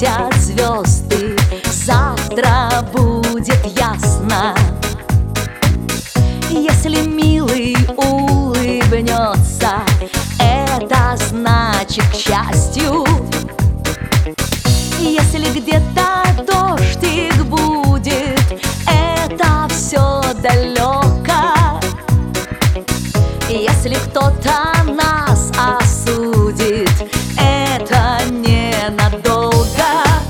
светят звезды, завтра будет ясно. Если милый улыбнется, это значит к счастью. Если где-то дождик будет, это все далеко. Если кто-то нас осудит, это ненадолго.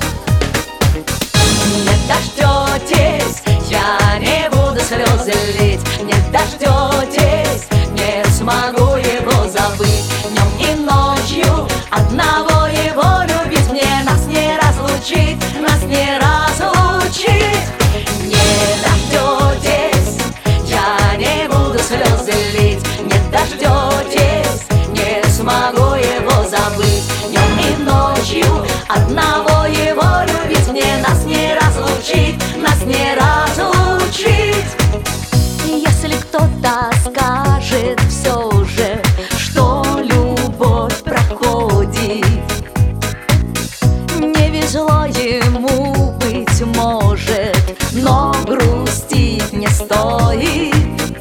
Не дождетесь, я не буду слезы лить. Не дождетесь, не смогу его забыть. Днем и ночью одного его любить мне. Нас не разлучить, нас не разлучить. Не дождетесь, я не буду слезы лить. Не дождетесь, не смогу его забыть. Днем и ночью одного его любить мне. Нас не разлучить, нас не разлучить. Если кто-то скажет все же, что любовь проходит, не везло ему, быть может, но грустить не стоит.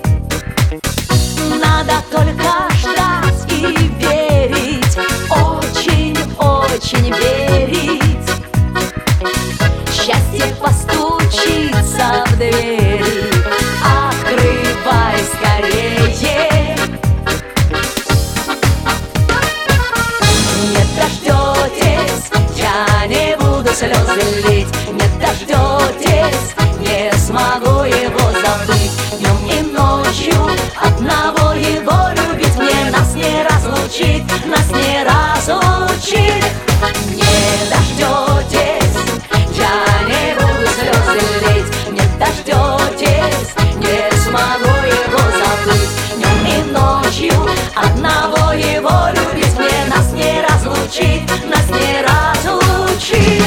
Надо только ждать и верить, очень-очень верить. Счастье постучится в двери, открывай скорее. Не дождетесь, я не буду слезы лить. Не дождетесь, не смогу его забыть. Днем и ночью одного его любить мне. Нас не разлучить, нас не разлучить. Не дождетесь, я не буду слезы лить. Не дождетесь, не смогу его забыть. Днем и ночью одного его любить мне. Нас не разлучить, нас не разлучить.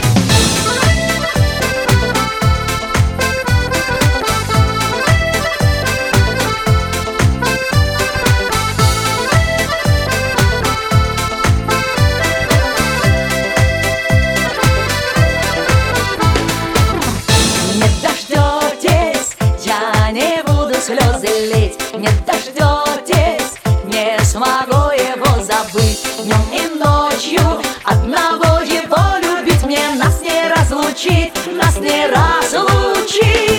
Слезы лить, не дождетесь, не смогу его забыть. Днем и ночью одного его любить мне. Нас не разлучить, нас не разлучить.